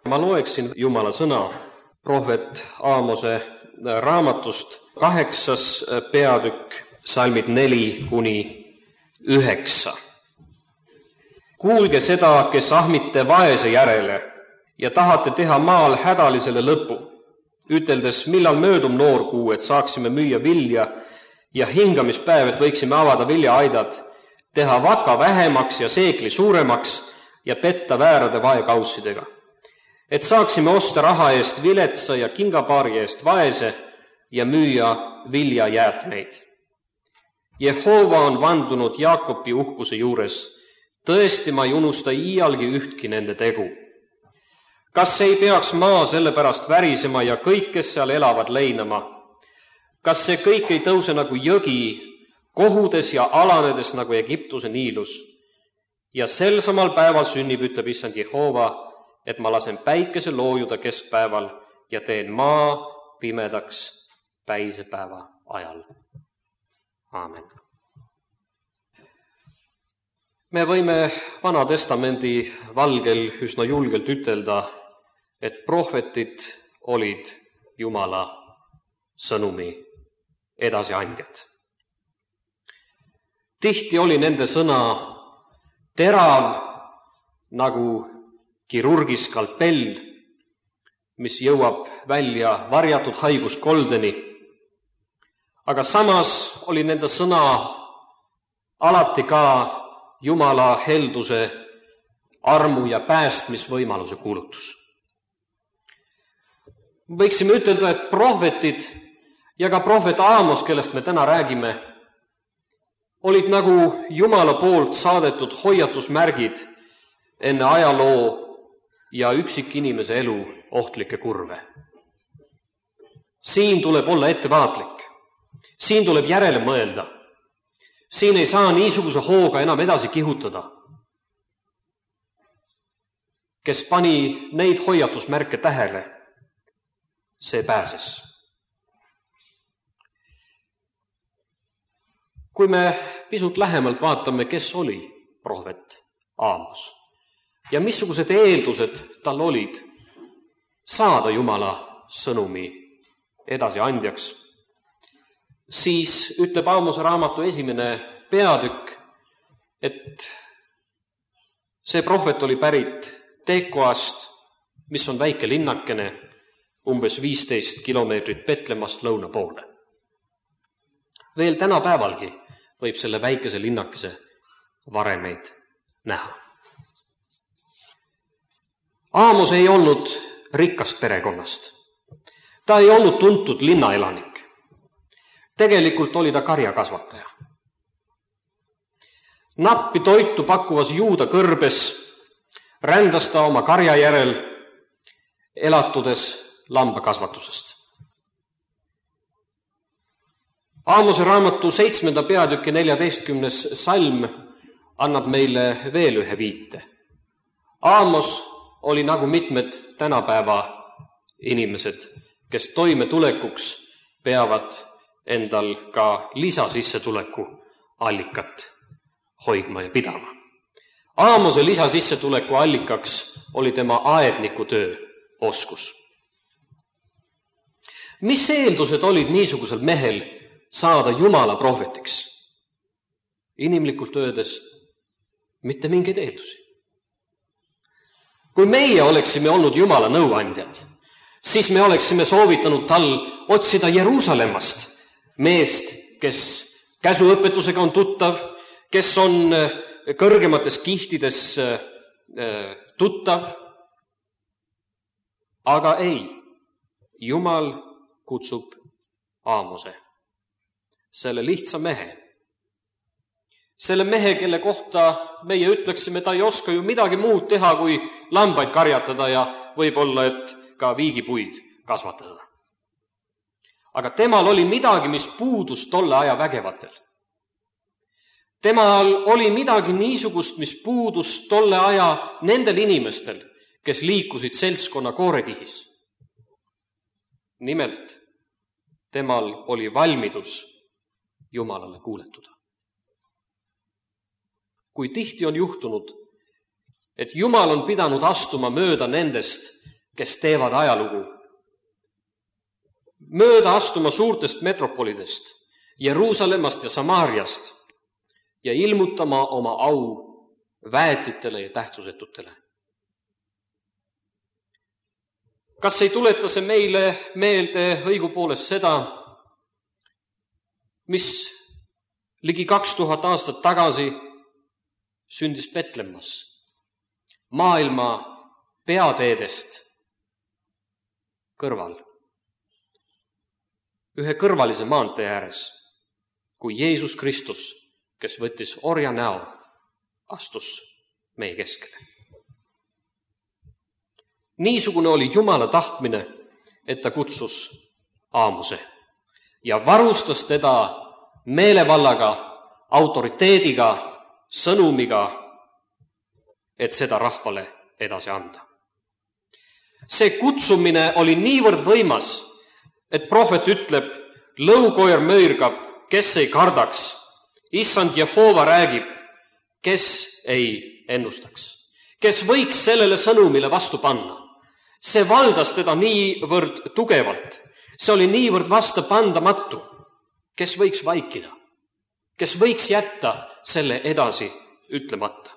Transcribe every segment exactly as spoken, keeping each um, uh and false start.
Ma loeksin Jumala sõna prohvet Aamose raamatust kaheksas peatükk, salmid neli kuni üheksa. Kuulge seda, kes ahmite vaese järele ja tahate teha maal hädalisele lõpu, üteldes, millal möödub noorkuu, et saaksime müüa vilja ja hingamispäev, et võiksime avada viljaaidad, teha vaka vähemaks ja seekli suuremaks ja petta väärade vaekaussidega, et saaksime osta raha eest viletsa ja kingapaari eest vaese ja müüa viljajäätmeid. Jehova on vandunud Jaakobi uhkuse juures, tõesti ma ei unusta iialgi ühtki nende tegu. Kas ei peaks maa selle pärast värisema ja kõik, kes seal elavad, leinama? Kas see kõik ei tõuse nagu jõgi, kohudes ja alanedes nagu Egiptuse Niilus? Ja sel samal päeval sünnib, ütleb issand Jehova, et ma lasen päikese loojuda keskpäeval ja teen maa pimedaks päisepäeva ajal. Aamen. Me võime Vana Testamendi valgel üsna julgelt ütelda, et prohvetid olid Jumala sõnumi edasiandjad. Tihti oli nende sõna terav nagu kirurgi skalpell, mis jõuab välja varjatud haiguskoldeni, aga samas oli nende sõna alati ka Jumala helduse, armu ja päästmisvõimaluse kuulutus. Võiksime ütelda, et prohvetid ja ka prohvet Aamos, kellest me täna räägime, olid nagu Jumala poolt saadetud hoiatusmärgid enne ajaloo ja üksikinimese elu ohtlikke kurve. Siin tuleb olla ettevaatlik. Siin tuleb järele mõelda. Siin ei saa niisuguse hooga enam edasi kihutada. Kes pani neid hoiatusmärke tähele, see pääses. Kui me pisut lähemalt vaatame, kes oli prohvet Aamos ja missugused eeldused tal olid saada Jumala sõnumi edasiandjaks, siis ütleb Aamose raamatu esimene peatükk, et see prohvet oli pärit Tekoast, mis on väike linnakene, umbes viisteist kilomeetrit Betlemmast lõuna poole. Veel tänapäevalgi võib selle väikese linnakese varemeid näha. Aamos ei olnud rikkast perekonnast. Ta ei olnud tuntud linnaelanik. Tegelikult oli ta karjakasvataja. Nappi toitu pakkuvas Juuda kõrbes rändas ta oma karja järel, elatudes lambakasvatusest. Aamose raamatu seitsmenda peatüki neljateistkümnes salm annab meile veel ühe viite. Aamos oli nagu mitmed tänapäeva inimesed, kes toimetulekuks peavad endal ka lisasissetuleku allikat hoidma ja pidama. Aamose lisasissetuleku allikaks oli tema aedniku töö oskus. Mis eeldused olid niisugusel mehel saada Jumala prohvetiks? Inimlikult öeldes mitte mingeid eeldusi. Kui meie oleksime olnud Jumala nõuandjad, siis me oleksime soovitanud tal otsida Jeruusalemmast meest, kes käsuõpetusega on tuttav, kes on kõrgemates kihtides tuttav, aga ei, Jumal kutsub Aamose, selle lihtsa mehe. Selle mehe, kelle kohta meie ütleksime, ta ei oska ju midagi muud teha, kui lambaid karjatada ja võib-olla, et ka viigipuid kasvatada. Aga temal oli midagi, mis puudus tolle aja vägevatel. Temal oli midagi niisugust, mis puudus tolle aja nendel inimestel, kes liikusid seltskonna koorekihis. Nimelt, temal oli valmidus Jumalale kuuletuda. Kui tihti on juhtunud, et Jumal on pidanud astuma mööda nendest, kes teevad ajalugu, mööda astuma suurtest metropolidest, Jeruusalemmast ja Samaariast ja ilmutama oma au väetitele ja tähtsusetutele. Kas ei tuleta see meile meelde õigupoolest seda, mis ligi kaks tuhat aastat tagasi sündis Betlemmas, maailma peateedest kõrval, ühe kõrvalise maantee ääres, kui Jeesus Kristus, kes võttis orja näo, astus meie keskele. Niisugune oli Jumala tahtmine, et ta kutsus Aamose ja varustas teda meelevallaga, autoriteediga, sõnumiga, et seda rahvale edasi anda. See kutsumine oli niivõrd võimas, et prohvet ütleb, lõukoer möirgab, kes ei kardaks, issand Jehova räägib, kes ei ennustaks, kes võiks sellele sõnumile vastu panna. See valdas teda niivõrd tugevalt, see oli niivõrd vastapandamatu, kes võiks vaikida, kes võiks jätta selle edasi ütlemata.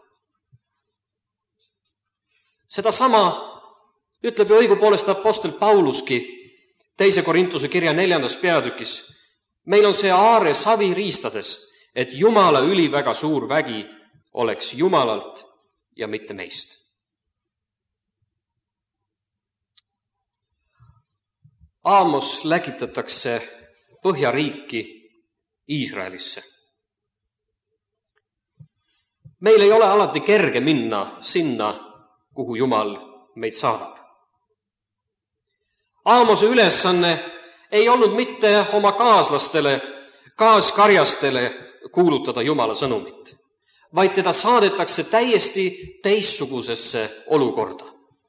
Seda sama ütleb ju õigupoolest apostel Pauluski teise Korintuse kirja neljandas peatükis. Meil on see aare savi riistades, et Jumala üliväga suur vägi oleks Jumalalt ja mitte meist. Aamos läkitatakse Põhjariiki Iisraelisse. Meil ei ole alati kerge minna sinna, kuhu Jumal meid saadab. Aamose ülesanne ei olnud mitte oma kaaslastele, kaaskarjastele kuulutada Jumala sõnumit, vaid teda saadetakse täiesti teistsugusesse olukorda.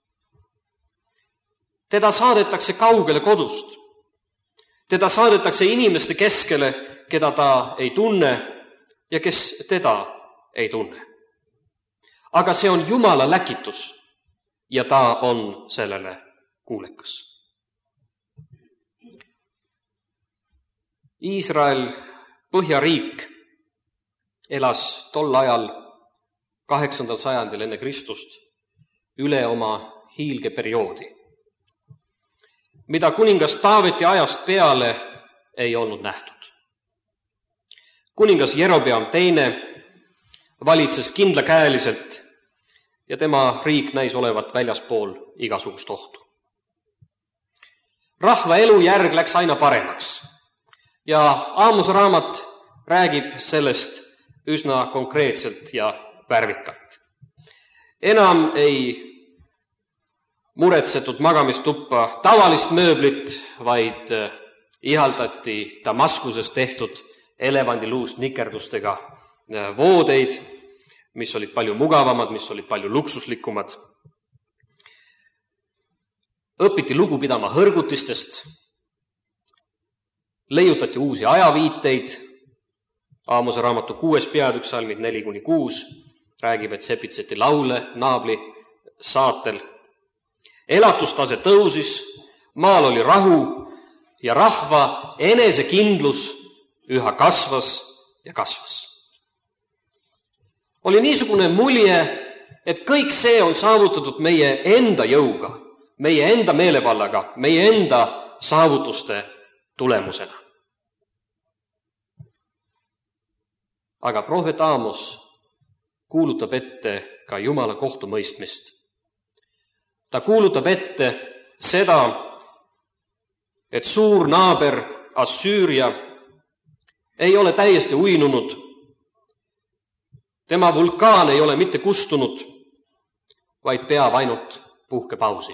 Teda saadetakse kaugele kodust. Teda saadetakse inimeste keskele, keda ta ei tunne ja kes teda ei tunne. Aga see on Jumala läkitus ja ta on sellele kuulekas. Iisrael, Põhjariik, elas tol ajal kaheksandal sajandil enne Kristust üle oma hiilgeperioodi, mida kuningas Taaveti ajast peale ei olnud nähtud. Kuningas Jerobeam teine valitses kindlakäeliselt ja tema riik näis olevat väljaspool igasugust ohtu. Rahva elujärg läks aina paremaks ja Aamose raamat räägib sellest üsna konkreetselt ja värvikalt. Enam ei muretsetud magamistuppa tavalist mööblit, vaid ihaldati Damaskuses tehtud elevandiluust nikerdustega voodeid, mis olid palju mugavamad, mis olid palju luksuslikumad. Õpiti lugu pidama hõrgutistest, leiutati uusi ajaviiteid. Aamose raamatu kuues peatükk, salmid neli kuni kuus, räägib, et sepitseti laule naabli saatel. Elatustase tõusis, maal oli rahu ja rahva enesekindlus üha kasvas ja kasvas. Oli niisugune mulje, et kõik see on saavutatud meie enda jõuga, meie enda meelevallaga, meie enda saavutuste tulemusena. Aga prohvet Aamos kuulutab ette ka Jumala kohtumõistmist. Ta kuulutab ette seda, et suur naaber Assüüria ei ole täiesti uinunud. Tema vulkaan ei ole mitte kustunud, vaid peab ainult puhkepausi.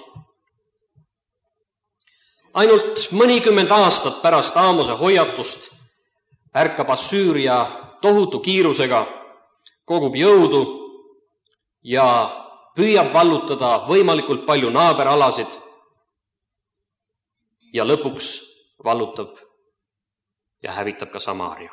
Ainult mõnikümmend aastat pärast Aamose hoiatust ärkab Assüüria tohutu kiirusega, kogub jõudu ja püüab vallutada võimalikult palju naaberalasid ja lõpuks vallutab ja hävitab ka Samaaria.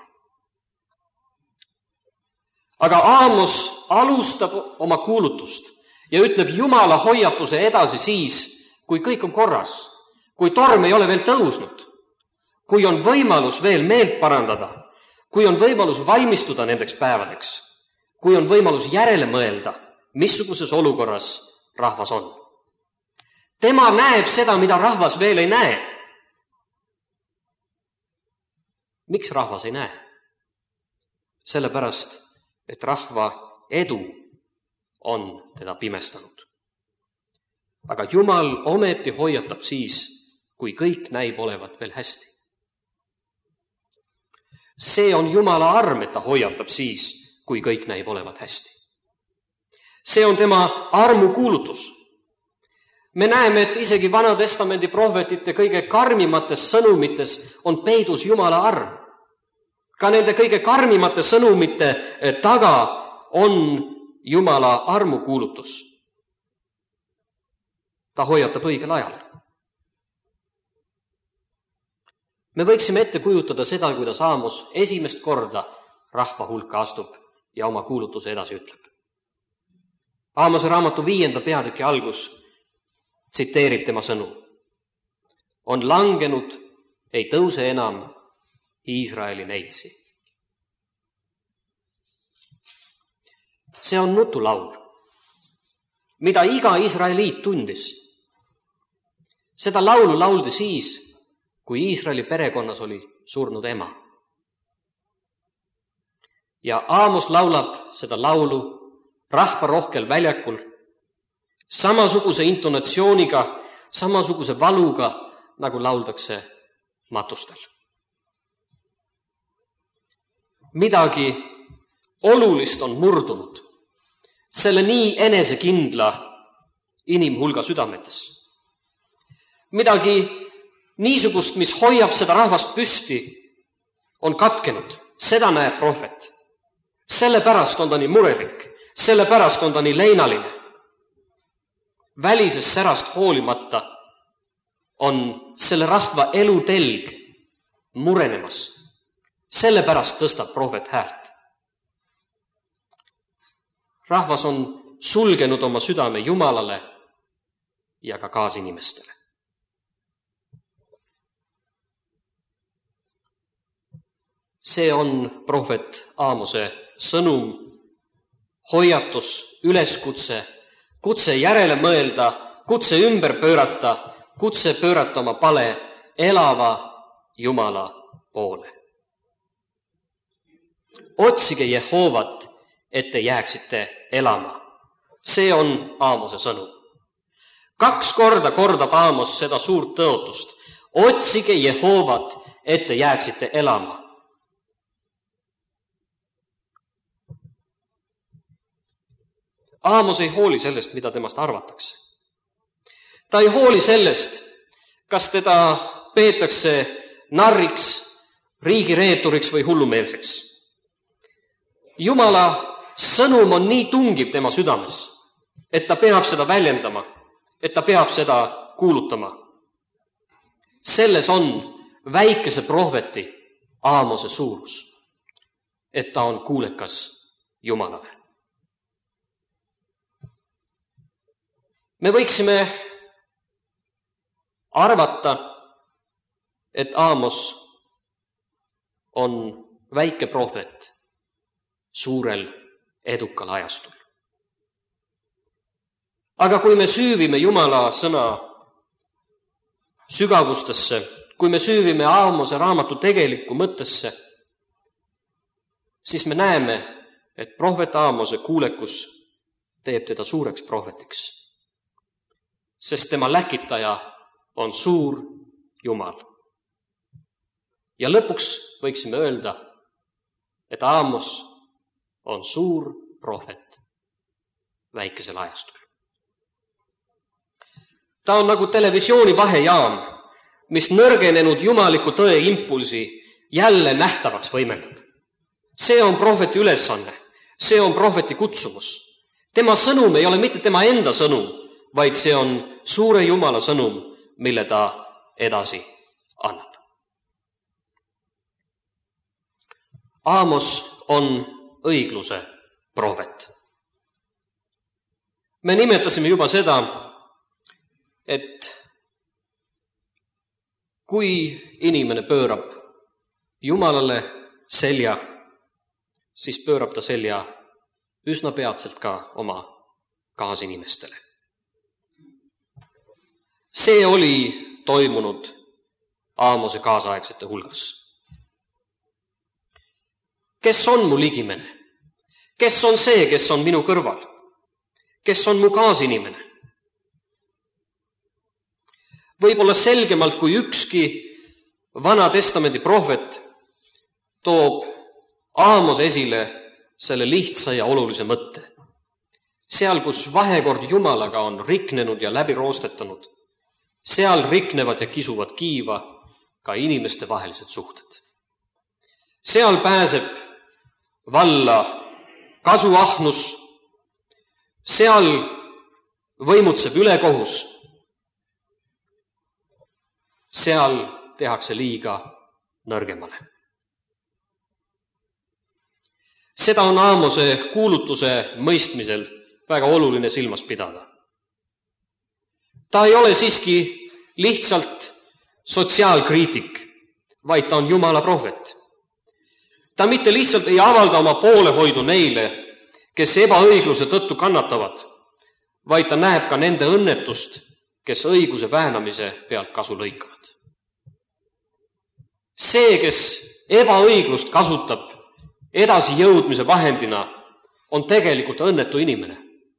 Aga Aamos alustab oma kuulutust ja ütleb Jumala hoiatuse edasi siis, kui kõik on korras, kui torm ei ole veel tõusnud, kui on võimalus veel meelt parandada, kui on võimalus valmistuda nendeks päevadeks, kui on võimalus järele mõelda, missuguses olukorras rahvas on. Tema näeb seda, mida rahvas veel ei näe. Miks rahvas ei näe? Sellepärast, et rahva edu on teda pimestanud. Aga Jumal ometi hoiatab siis, kui kõik näib olevat veel hästi. See on Jumala arm, et ta hoiatab siis, kui kõik näib olevat hästi. See on tema armu kuulutus. Me näeme, et isegi Vana Testamendi prohvetite kõige karmimates sõnumites on peidus Jumala arm. Ka nende kõige karmimate sõnumite taga on Jumala armu kuulutus. Ta hoiatab õigel ajal. Me võiksime ette kujutada seda, kuidas Aamos esimest korda rahva hulka astub ja oma kuulutuse edasi ütleb. Aamose raamatu viienda peatüki algus tsiteerib tema sõnu. On langenud, ei tõuse enam Iisraeli neitsi. See on nutulaul, mida iga Iisraeliit tundis. Seda laulu lauldi siis, kui Iisraeli perekonnas oli surnud ema. Ja Aamos laulab seda laulu rahva rohkel väljakul, samasuguse intonatsiooniga, samasuguse valuga, nagu lauldakse matustel. Midagi olulist on murdunud selle nii enesekindla inimhulga südametes. Midagi niisugust, mis hoiab seda rahvast püsti, on katkenud. Seda näeb prohvet. Sellepärast on ta nii murelik. Sellepärast on ta nii leinaline. Välisest särast hoolimata on selle rahva elutelg murenemas. Sellepärast tõstab prohvet häält. Rahvas on sulgenud oma südame Jumalale ja ka kaasinimestele. See on prohvet Aamose sõnum, hoiatus, üleskutse, kutse järele mõelda, kutse ümber pöörata, kutse pöörata oma pale elava Jumala poole. Otsige Jehoovat, et te jääksite elama. See on Aamose sõnum. Kaks korda kordab Aamos seda suurt tõotust. Otsige Jehoovat, et te jääksite elama. Aamos ei hooli sellest, mida temast arvatakse. Ta ei hooli sellest, kas teda peetakse narriks, riigireeturiks või hullumeelseks. Jumala sõnum on nii tungiv tema südames, et ta peab seda väljendama, et ta peab seda kuulutama. Selles on väikese prohveti Aamose suurus, et ta on kuulekas Jumalale. Me võiksime arvata, et Aamos on väike prohvet suurel edukal ajastul. Aga kui me süüvime Jumala sõna sügavustesse, kui me süüvime Aamose raamatu tegelikku mõttesse, siis me näeme, et prohvet Aamose kuulekus teeb teda suureks prohvetiks, sest tema läkitaja on suur Jumal. Ja lõpuks võiksime öelda, et Aamos on suur prohvet väikesel ajastul. Ta on nagu televisiooni vahejaam, mis nõrgenenud jumaliku tõe impulsi jälle nähtavaks võimendab. See on prohveti ülesanne, see on prohveti kutsumus. Tema sõnum ei ole mitte tema enda sõnum, vaid see on suure Jumala sõnum, mille ta edasi annab. Aamos on õigluse prohvet. Me nimetasime juba seda, et kui inimene pöörab Jumalale selja, siis pöörab ta selja üsna peatselt ka oma kaasinimestele. See oli toimunud Aamose kaasaegsete hulgas. Kes on mu ligimene? Kes on see, kes on minu kõrval? Kes on mu kaasinimene? Võib-olla selgemalt kui ükski Vana Testamendi prohvet toob Aamos esile selle lihtsa ja olulise mõtte. Seal, kus vahekord Jumalaga on riknenud ja läbi roostetanud, seal riknevad ja kisuvad kiiva ka inimeste vahelised suhted. Seal pääseb valla kasuahnus, seal võimutseb ülekohus, seal tehakse liiga nõrgemale. Seda on Aamose kuulutuse mõistmisel väga oluline silmas pidada. Ta ei ole siiski lihtsalt sotsiaalkriitik, vaid ta on Jumala prohvet. Ta mitte lihtsalt ei avalda oma poolehoidu neile, kes ebaõigluse tõttu kannatavad, vaid ta näeb ka nende õnnetust, kes õiguse väänamise pealt kasu lõikavad. See, kes ebaõiglust kasutab edasi jõudmise vahendina, on tegelikult õnnetu inimene.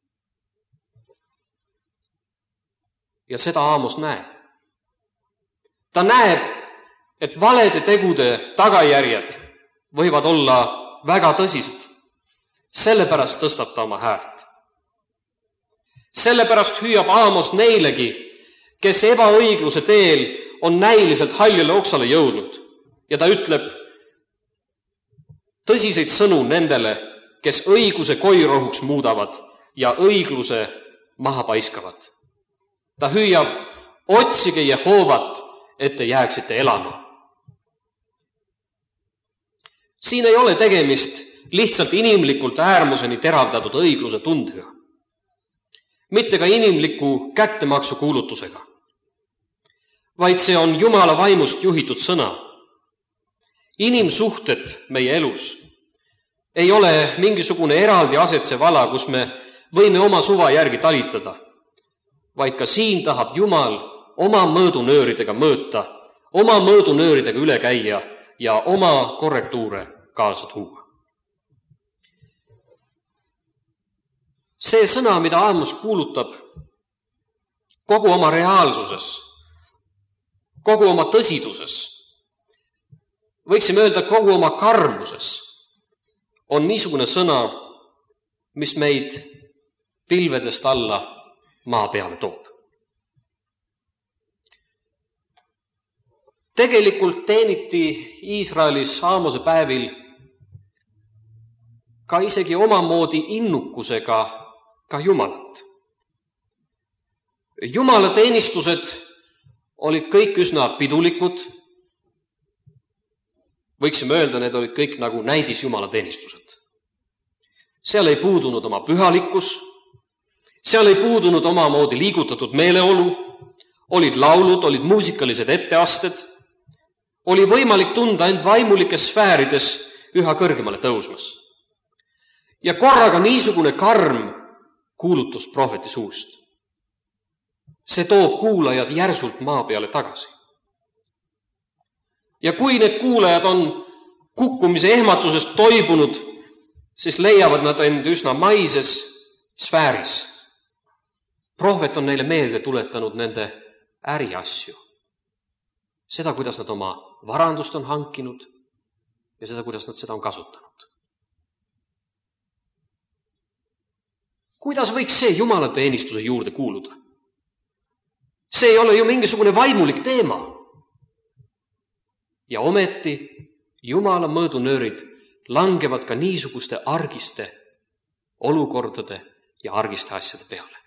Ja seda Aamos näeb. Ta näeb, et valede tegude tagajärjed võivad olla väga tõsised. Sellepärast tõstab ta oma häält. Sellepärast hüüab Aamos neilegi, kes ebaõigluse teel on näiliselt haljale oksale jõudnud. Ja ta ütleb tõsiseid sõnu nendele, kes õiguse koirohuks muudavad ja õigluse maha paiskavad. Ta hüüab, otsige Jehoovat, et te jääksite elama. Siin ei ole tegemist lihtsalt inimlikult äärmuseni teravdatud õigluse tundega, mitte ka inimliku kättemaksu kuulutusega, vaid see on Jumala vaimust juhitud sõna. Inimsuhted meie elus ei ole mingisugune eraldi asetsev ala, kus me võime oma suva järgi talitada, vaid ka siin tahab Jumal oma mõõdunööridega mõõta, oma mõõdunööridega üle käia ja oma korrektuure kaasa tuua. See sõna, mida Aamos kuulutab kogu oma reaalsuses, kogu oma tõsiduses, võiksime öelda kogu oma karmuses, on niisugune sõna, mis meid pilvedest alla maa peale toob. Tegelikult teeniti Iisraelis Aamose päevil ka isegi omamoodi innukusega ka Jumalat. Jumala teenistused olid kõik üsna pidulikud. Võiksime öelda, need olid kõik nagu näidis Jumala teenistused. Seal ei puudunud oma pühalikkus, seal ei puudunud omamoodi liigutatud meeleolu, olid laulud, olid muusikalised etteasted, oli võimalik tunda end vaimulikes sfäärides üha kõrgemale tõusmas. Ja korraga niisugune karm kuulutus prohveti suust. See toob kuulajad järsult maa peale tagasi. Ja kui need kuulajad on kukkumise ehmatusest toibunud, siis leiavad nad end üsna maises sfääris. Prohvet on neile meelde tuletanud nende äriasju. Seda, kuidas nad oma varandust on hankinud ja seda, kuidas nad seda on kasutanud. Kuidas võiks see Jumala teenistuse juurde kuuluda? See ei ole ju mingisugune vaimulik teema. Ja ometi Jumala mõõdunöörid langevad ka niisuguste argiste olukordade ja argiste asjade peale.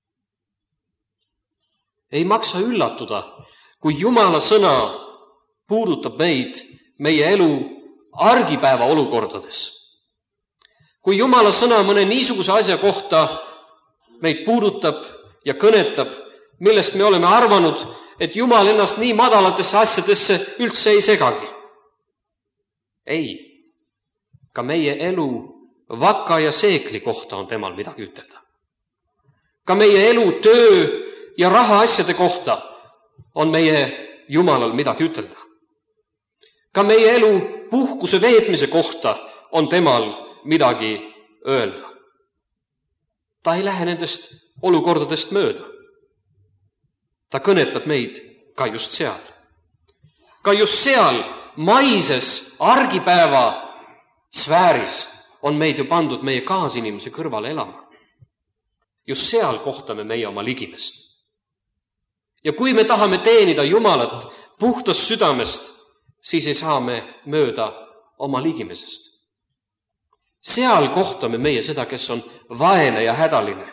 Ei maksa üllatuda, kui Jumala sõna puudutab meid meie elu argipäeva olukordades. Kui Jumala sõna mõne niisuguse asja kohta meid puudutab ja kõnetab, millest me oleme arvanud, et Jumal ennast nii madalatesse asjadesse üldse ei segagi. Ei, ka meie elu vaka ja seekli kohta on temal midagi ütelda. Ka meie elu, töö ja raha asjade kohta on meie Jumalal midagi ütelda. Ka meie elu puhkuse veetmise kohta on temal midagi öelda. Ta ei lähe nendest olukordadest mööda. Ta kõnetab meid ka just seal. Ka just seal maises argipäeva sfääris on meid ju pandud meie kaasinimese kõrvale elama. Just seal kohtame meie oma ligimest. Ja kui me tahame teenida Jumalat puhtast südamest, siis ei saa me mööda oma ligimesest. Seal kohtame meie seda, kes on vaene ja hädaline.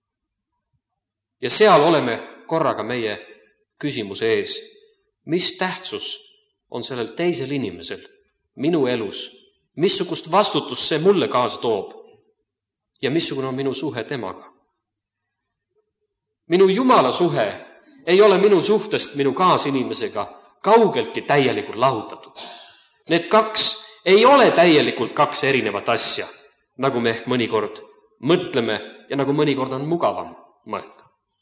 Ja seal oleme korraga meie küsimuse ees, mis tähtsus on sellel teisel inimesel minu elus, missugust vastutust see mulle kaasa toob ja missugune on minu suhe temaga. Minu Jumala suhe ei ole minu suhtest minu kaasinimesega kaugeltki täielikult lahutatud. Need kaks ei ole täielikult kaks erinevat asja, nagu me ehk mõnikord mõtleme ja nagu mõnikord on mugavam mõelda.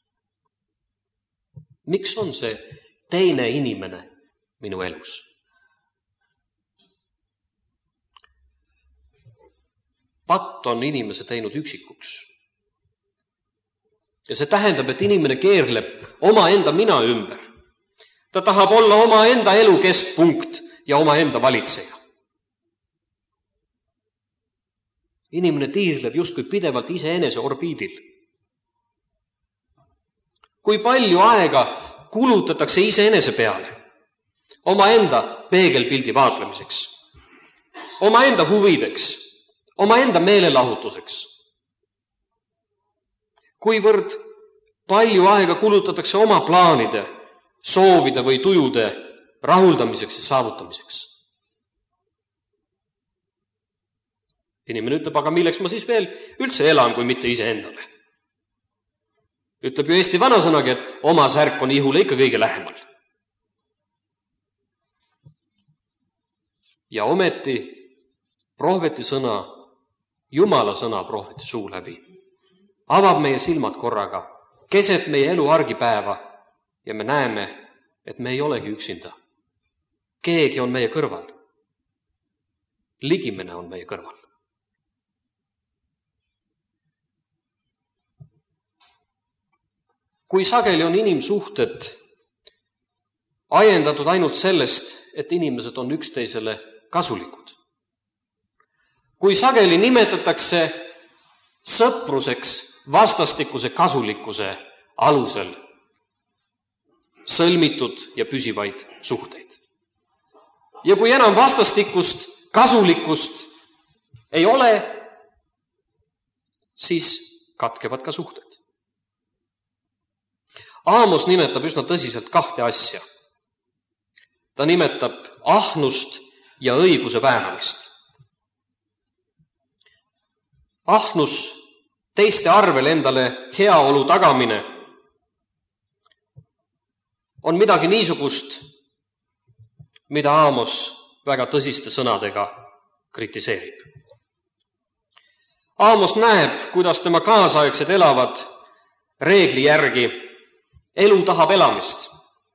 Miks on see teine inimene minu elus? Patt on inimese teinud üksikuks. Ja see tähendab, et inimene keerleb oma enda mina ümber. Ta tahab olla oma enda elu keskpunkt ja oma enda valitseja. Inimene tiirleb justkui pidevalt iseenese orbiidil. Kui palju aega kulutatakse iseenese peale, oma enda peegelpildi vaatlemiseks, oma enda huvideks, oma enda meelelahutuseks. Kuivõrd palju aega kulutatakse oma plaanide, soovide või tujude rahuldamiseks ja saavutamiseks. Inimene ütleb, aga milleks ma siis veel üldse elan, kui mitte iseendale? Ütleb ju Eesti vanasõnagi, et oma särk on ihule ikka kõige lähemal. Ja ometi prohveti sõna, Jumala sõna prohveti suu läbi avab meie silmad korraga, keset meie elu argipäeva ja me näeme, et me ei olegi üksinda. Keegi on meie kõrval. Ligimene on meie kõrval. Kui sageli on inimsuhted ajendatud ainult sellest, et inimesed on üksteisele kasulikud. Kui sageli nimetatakse sõpruseks vastastikuse kasulikkuse alusel sõlmitud ja püsivaid suhteid. Ja kui enam vastastikust kasulikkust ei ole, siis katkevad ka suhted. Aamos nimetab üsna tõsiselt kahte asja. Ta nimetab ahnust ja õiguse väänamist. Ahnus, teiste arvel endale heaolu tagamine, on midagi niisugust, mida Aamos väga tõsiste sõnadega kritiseerib. Aamos näeb, kuidas tema kaasaegsed elavad reegli järgi. Elu tahab elamist.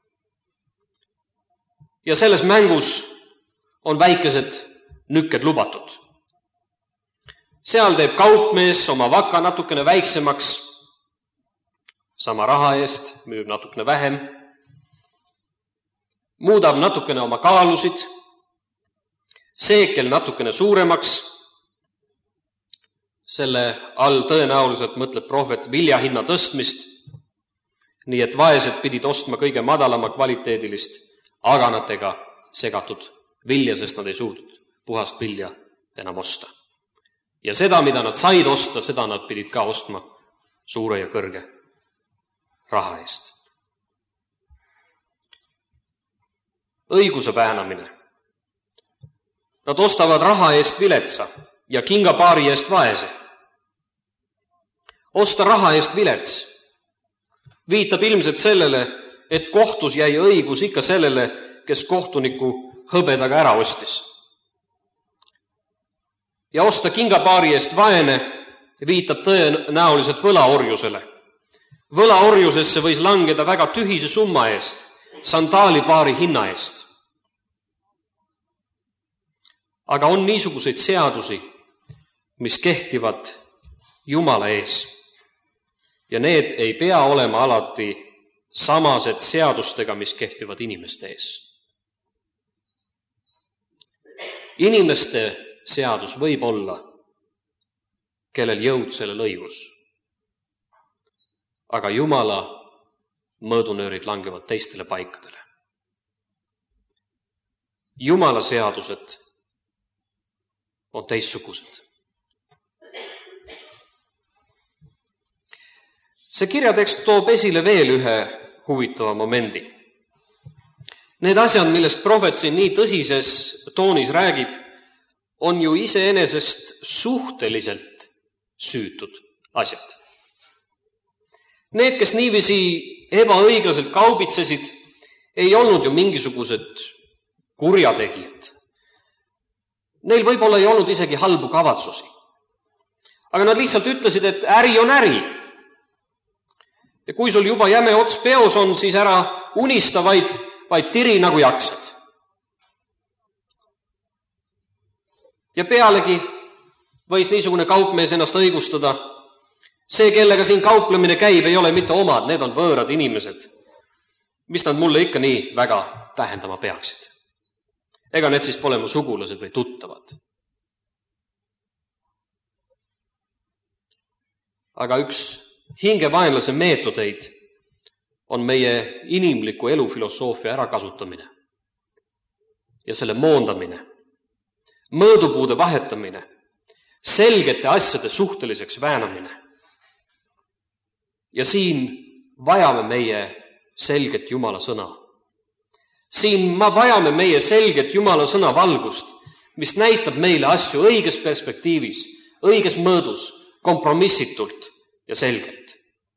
Ja selles mängus on väikesed nükked lubatud. Seal teeb kaupmees oma vaka natukene väiksemaks, sama raha eest müüb natukene vähem, muudab natukene oma kaalusid, seekel natukene suuremaks, selle all tõenäoliselt mõtleb prohvet viljahinna tõstmist, nii et vaesed pidid ostma kõige madalama kvaliteedilist aganatega segatud vilja, sest nad ei suutnud puhast vilja enam osta. Ja seda, mida nad said osta, seda nad pidid ka ostma suure ja kõrge raha eest. Õiguse väänamine. Nad ostavad raha eest viletsa ja kingapaari eest vaese. Osta raha eest vilets viitab ilmselt sellele, et kohtus jäi õigus ikka sellele, kes kohtuniku hõbedaga ära ostis. Ja osta kingapaari eest vaene viitab tõenäoliselt võlaorjusele. Võlaorjusesse võis langeda väga tühise summa eest, sandaalipaari hinna eest. Aga on niisuguseid seadusi, mis kehtivad Jumala ees. Ja need ei pea olema alati samased seadustega, mis kehtivad inimeste ees. Inimeste seadus võib olla, kellel jõud sellel õigus. Aga Jumala mõõdunöörid langevad teistele paikadele. Jumala seadused on teistsugused. See kirjatekst toob esile veel ühe huvitava momendi. Need asjad, millest prohvet siin nii tõsises toonis räägib, on ju iseenesest suhteliselt süütud asjad. Need, kes niiviisi ebaõiglaselt kaubitsesid, ei olnud ju mingisugused kurjategijad. Neil võib-olla ei olnud isegi halbu kavatsusi. Aga nad lihtsalt ütlesid, et äri on äri. Ja kui sul juba jäme ots peos on, siis ära unista, vaid, vaid tiri nagu jaksad. Ja pealegi võis niisugune kaupmees ennast õigustada. See, kellega siin kauplemine käib, ei ole mitte omad, need on võõrad inimesed. Mis nad mulle ikka nii väga tähendama peaksid? Ega need siis pole mu sugulased või tuttavad. Aga üks hingevaenlase meetodeid on meie inimliku elufilosoofia ärakasutamine ja selle moondamine, mõõdupuude vahetamine, selgete asjade suhteliseks väänamine. Ja siin vajame meie selget Jumala sõna. Siin ma vajame meie selget Jumala sõna valgust, mis näitab meile asju õiges perspektiivis, õiges mõõdus, kompromissitult ja selgelt.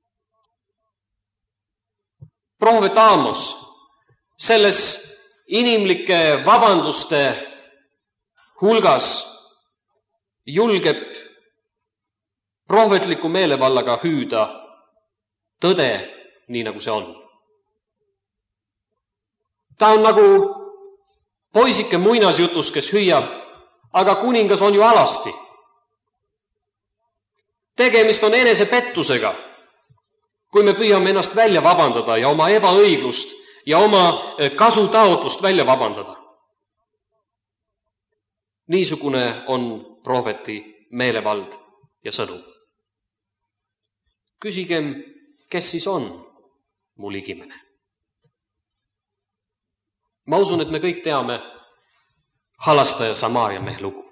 Prohvet Aamos selles inimlike vabanduste hulgas julgeb prohvetliku meelevallaga hüüda tõde, nii nagu see on. Ta on nagu poisike muinasjutus, kes hüüab, aga kuningas on ju alasti. Tegemist on enesepettusega, kui me püüame ennast välja vabandada ja oma ebaõiglust ja oma kasutaotlust välja vabandada. Niisugune on prohveti meelevald ja sõnum. Küsigem, kes siis on mu ligimene? Ma usun, et me kõik teame halastaja Samaaria mehe lugu.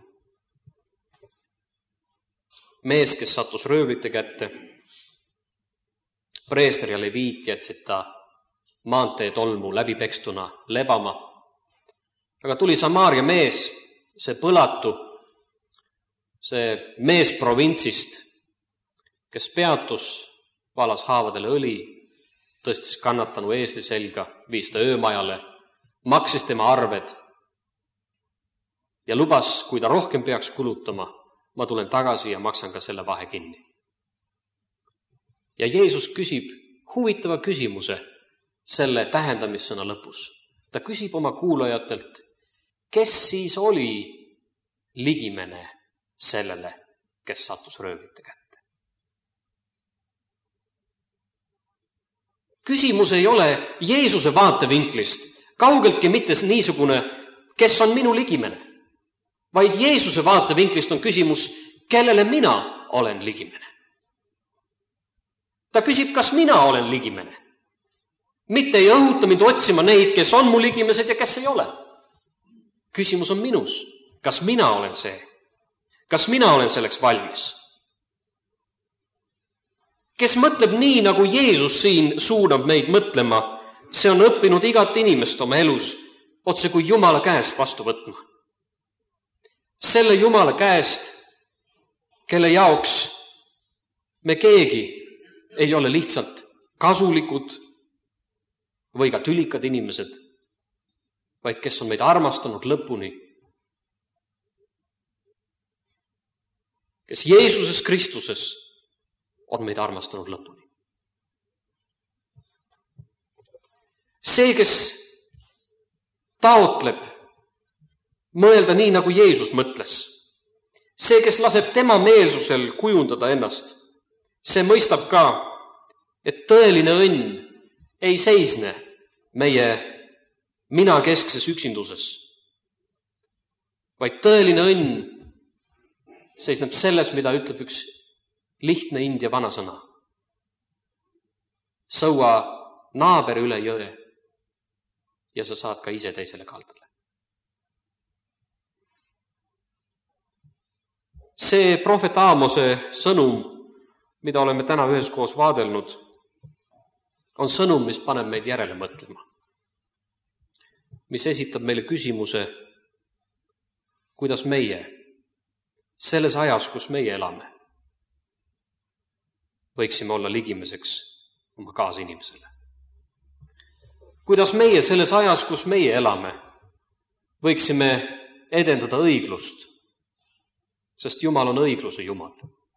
Mees, kes sattus röövlite kätte, preester ja leviit jätsid ta maantee tolmu läbipekstuna lebama. Aga tuli Samaaria mees, see põlatu, see mees provintsist, kes peatus, valas haavadele õli, tõstis kannatanu eesli selga, viis ta öömajale, maksis tema arved ja lubas, kui ta rohkem peaks kulutama, ma tulen tagasi ja maksan ka selle vahe kinni. Ja Jeesus küsib huvitava küsimuse selle tähendamissõna lõpus. Ta küsib oma kuulajatelt, kes siis oli ligimene sellele, kes sattus röövlite kätte. Küsimus ei ole Jeesuse vaatevinklist, kaugeltki mitte niisugune, kes on minu ligimene, vaid Jeesuse vaatevinklist on küsimus, kellele mina olen ligimene. Ta küsib, kas mina olen ligimene. Mitte ei õhuta mind otsima neid, kes on mu ligimesed ja kes ei ole. Küsimus on minus, kas mina olen see, kas mina olen selleks valmis. Kes mõtleb nii, nagu Jeesus siin suunab meid mõtlema, see on õppinud igat inimest oma elus otse kui Jumala käest vastu võtma. Selle Jumala käest, kelle jaoks me keegi ei ole lihtsalt kasulikud või ka tülikad inimesed, vaid kes on meid armastanud lõpuni. Kes Jeesuses Kristuses on meid armastanud lõpuni. See, kes taotleb mõelda nii, nagu Jeesus mõtles, see, kes laseb tema meelsusel kujundada ennast, see mõistab ka, et tõeline õnn ei seisne meie minakeskses üksinduses, vaid tõeline õnn seisneb selles, mida ütleb üks lihtne India vanasõna. Sõua naaber üle jõe ja sa saad ka ise teisele kaldale. See prohvet Aamose sõnum, mida oleme täna üheskoos vaadelnud, on sõnum, mis paneb meid järele mõtlema. Mis esitab meile küsimuse, kuidas meie, selles ajas, kus meie elame, võiksime olla ligimeseks oma kaasinimesele. Kuidas meie selles ajas, kus meie elame, võiksime edendada õiglust, sest Jumal on õigluse Jumal.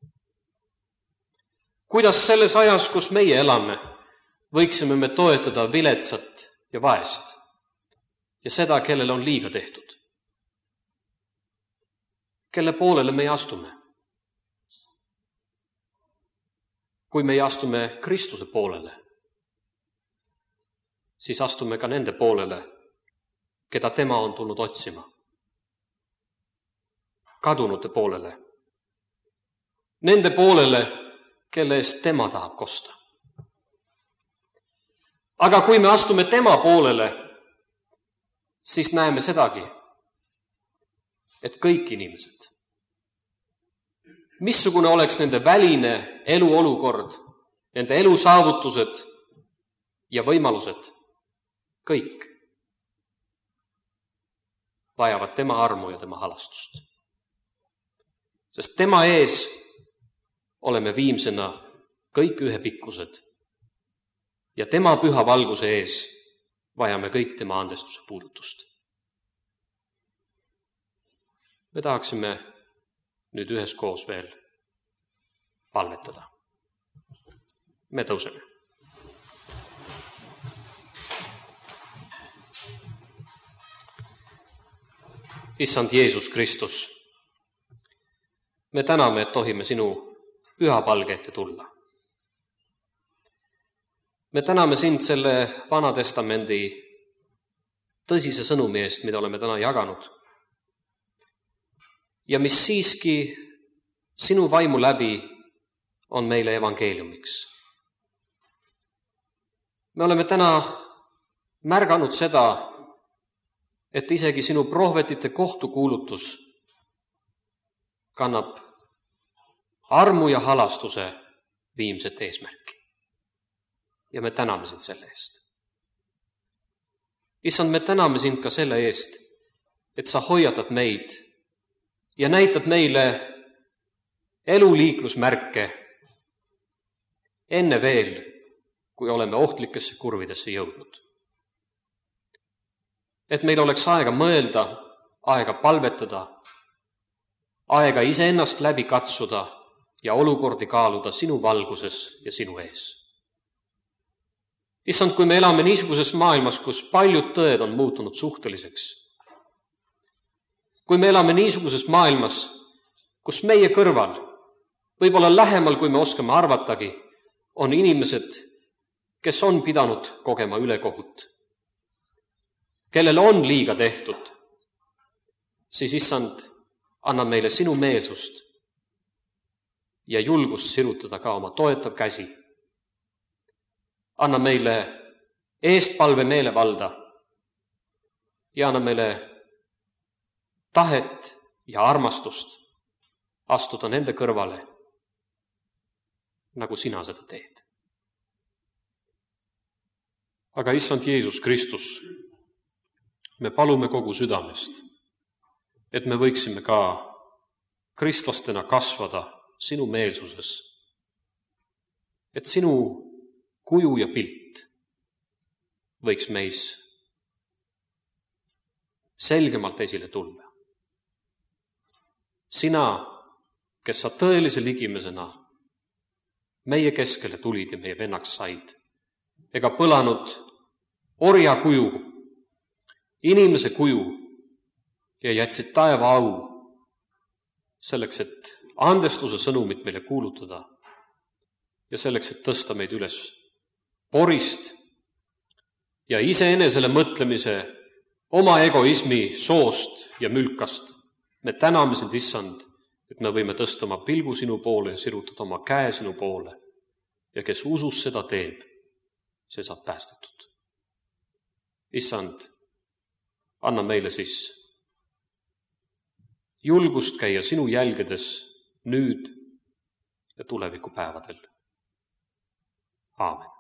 Kuidas selles ajas, kus meie elame, võiksime me toetada viletsat ja vaest ja seda, kellele on liiga tehtud. Kelle poolele me astume? Kui me astume Kristuse poolele, siis astume ka nende poolele, keda tema on tulnud otsima. Kadunute poolele. Nende poolele, kelle eest tema tahab kosta. Aga kui me astume tema poolele, siis näeme sedagi, et kõik inimesed, missugune oleks nende väline eluolukord, nende elusaavutused ja võimalused, kõik vajavad tema armu ja tema halastust. Sest tema ees oleme viimsena kõik ühepikkused ja tema püha valguse ees vajame kõik tema andestuse puudutust. Me tahaksime nüüd üheskoos veel palvetada. Me tõuseme. Issand Jeesus Kristus, me täname, et tohime sinu püha palge ette tulla. Me täname sind selle Vana Testamendi tõsise sõnumi eest, mida oleme täna jaganud. Ja mis siiski sinu vaimu läbi on meile evangeeliumiks. Me oleme täna märganud seda, et isegi sinu prohvetite kohtukuulutus kannab armu ja halastuse viimset eesmärki. Ja me täname sind selle eest. Issand, me täname sind ka selle eest, et sa hoiatad meid ja näitad meile eluliiklusmärke enne veel, kui oleme ohtlikesse kurvidesse jõudnud. Et meil oleks aega mõelda, aega palvetada, aega iseennast läbi katsuda ja olukordi kaaluda sinu valguses ja sinu ees. Issand, kui me elame niisuguses maailmas, kus paljud tõed on muutunud suhteliseks, kui me elame niisuguses maailmas, kus meie kõrval, võib-olla lähemal, kui me oskame arvatagi, on inimesed, kes on pidanud kogema ülekohut, kellel on liiga tehtud, siis issand, anna meile sinu meelsust ja julgust sirutada ka oma toetav käsi. Anna meile eestpalve meelevalda ja anna meile tahet ja armastust astuda nende kõrvale, nagu sina seda teed. Aga issand Jeesus Kristus, me palume kogu südamest, et me võiksime ka kristlastena kasvada sinu meelsuses, et sinu kuju ja pilt võiks meis selgemalt esile tulla. Sina, kes sa tõelise ligimesena meie keskele tulid ja meie vennaks said, ega põlanud orja kuju, inimese kuju ja jätsid taeva au selleks, et andestuse sõnumit meile kuulutada ja selleks, et tõsta meid üles porist ja iseenesele mõtlemise oma egoismi soost ja mülkast. Me täname sind, issand, et me võime tõsta oma pilgu sinu poole ja sirutada oma käe sinu poole. Ja kes usus seda teeb, see saab päästetud. Issand, anna meile siis julgust käia sinu jälgedes nüüd ja tulevikupäevadel. Aamen.